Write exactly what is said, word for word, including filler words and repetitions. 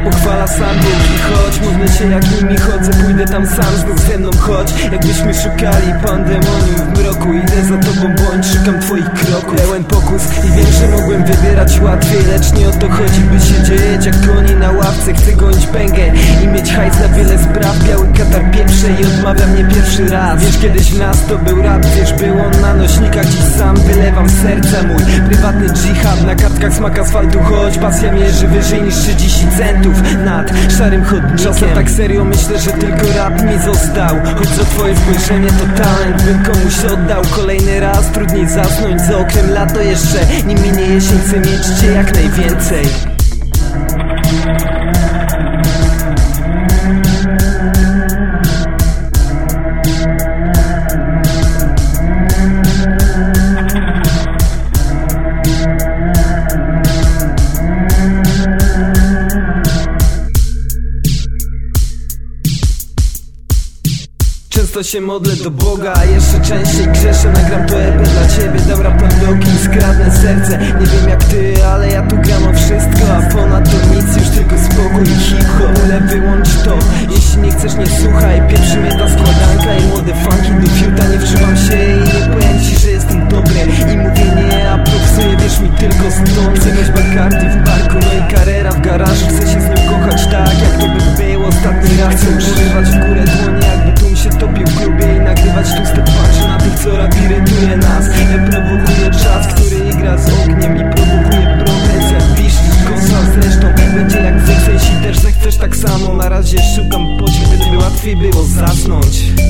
pochwala sam Bóg. I choć modlę się jak nimi chodzę, pójdę tam sam, znów ze mną chodź. Jakbyśmy szukali pandemonium w mroku, idę za tobą, bądź szukam twoich kroków. Pełen pokus i wiem, że mogłem wybierać łatwiej, lecz nie o to chodzi, by się dzieć jak koni na ławce. Chcę gonić pęgę i mieć hajs na wiele spraw. Biały katar pieprze i odmawia mnie pierwszy raz. Wiesz, kiedyś w nas to był rap, wiesz, był on na nośnikach. Dziś sam wylewam z serca mój prywatny dżihad. Na kartkach smak asfaltu, choć pasja mierzy wyżej niż trzydzieści centów nad szarym chodnikiem. Czasem tak serio myślę, że tylko rap mi został, choć za twoje spojrzenie to talent bym komuś oddał. Kolejny raz trudniej zasnąć, za oknem lato jeszcze, nim minie jesień, chcę mieć cię jak najwięcej. Często się modlę do Boga, a jeszcze częściej grzeszę. Nagram to E P dla ciebie, dam rap na bloki i skradnę serce. Nie wiem jak ty, ale ja tu gram o wszystko, a ponadto nic, już tylko spokój i hip-hop. Ale wyłącz to, jeśli nie chcesz, nie słuchaj. Pieprzy mnie ta składanka i młode funky do fiuta. Nie wtrzymam się i nie powiem ci, że jestem dobry i mówię nie, a propsuję, wierz mi tylko stąd. Chcę mieć Bacardi w parku, no i Carrera w garażu. Chcę się z nim kochać tak, jak to by było ostatni raz. Chcę używać w górę dłonie, jakby tu mi się topił w klubie i nagrywać tłuste twarze na tych, co rap irytuje nas. Ja prowokuję czas, który gra z ogniem i prowokuje progres jak pisz kosa. Zresztą będzie jak zechcesz i też zechcesz tak samo. Na razie szukam poćwiek, by łatwiej było zasnąć.